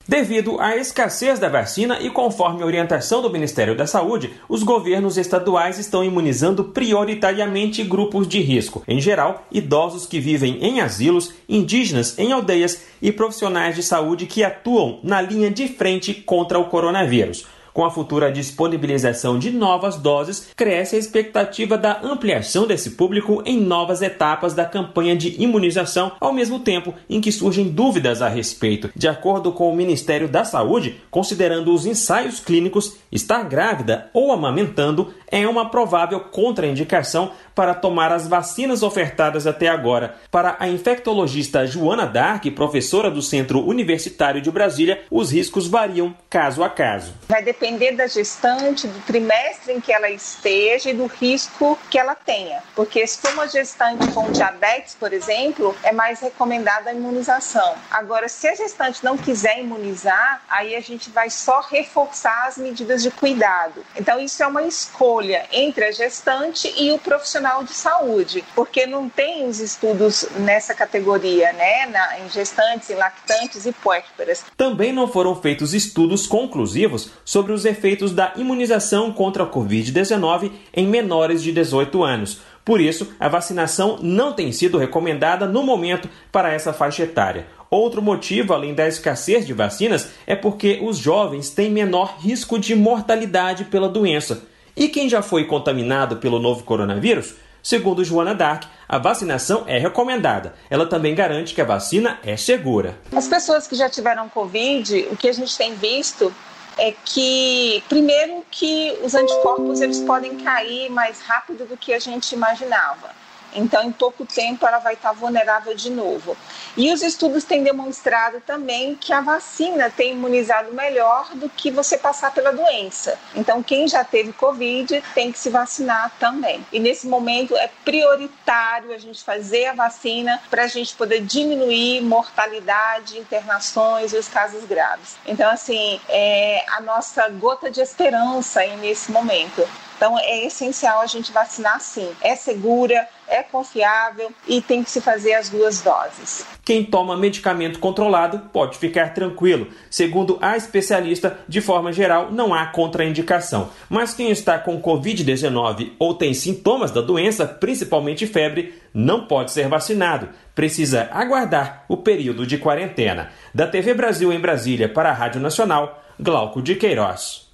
Devido à escassez da vacina e conforme a orientação do Ministério da Saúde, os governos estaduais estão imunizando prioritariamente grupos de risco, em geral, idosos que vivem em asilos, indígenas em aldeias e profissionais de saúde que atuam na linha de frente contra o coronavírus. Com a futura disponibilização de novas doses, cresce a expectativa da ampliação desse público em novas etapas da campanha de imunização, ao mesmo tempo em que surgem dúvidas a respeito. De acordo com o Ministério da Saúde, considerando os ensaios clínicos, estar grávida ou amamentando é uma provável contraindicação para tomar as vacinas ofertadas até agora. Para a infectologista Joana Dark, professora do Centro Universitário de Brasília, os riscos variam caso a caso. Vai depender da gestante, do trimestre em que ela esteja e do risco que ela tenha. Porque se for uma gestante com diabetes, por exemplo, é mais recomendada a imunização. Agora, se a gestante não quiser imunizar, aí a gente vai só reforçar as medidas de cuidado. Então, isso é uma escolha entre a gestante e o profissional de saúde, porque não tem os estudos nessa categoria, né? Em gestantes, em lactantes e puérperas. Também não foram feitos estudos conclusivos sobre os efeitos da imunização contra a Covid-19 em menores de 18 anos. Por isso, a vacinação não tem sido recomendada no momento para essa faixa etária. Outro motivo, além da escassez de vacinas, é porque os jovens têm menor risco de mortalidade pela doença. E quem já foi contaminado pelo novo coronavírus? Segundo Joana Dark, a vacinação é recomendada. Ela também garante que a vacina é segura. As pessoas que já tiveram Covid, o que a gente tem visto é que, primeiro, que os anticorpos eles podem cair mais rápido do que a gente imaginava. Então, em pouco tempo, ela vai estar vulnerável de novo. E os estudos têm demonstrado também que a vacina tem imunizado melhor do que você passar pela doença. Então, quem já teve Covid tem que se vacinar também. E nesse momento é prioritário a gente fazer a vacina para a gente poder diminuir mortalidade, internações e os casos graves. Então, assim, é a nossa gota de esperança aí nesse momento. Então, é essencial a gente vacinar sim. É segura, é confiável e tem que se fazer as 2 doses. Quem toma medicamento controlado pode ficar tranquilo. Segundo a especialista, de forma geral, não há contraindicação. Mas quem está com Covid-19 ou tem sintomas da doença, principalmente febre, não pode ser vacinado. Precisa aguardar o período de quarentena. Da TV Brasil em Brasília para a Rádio Nacional, Glauco de Queiroz.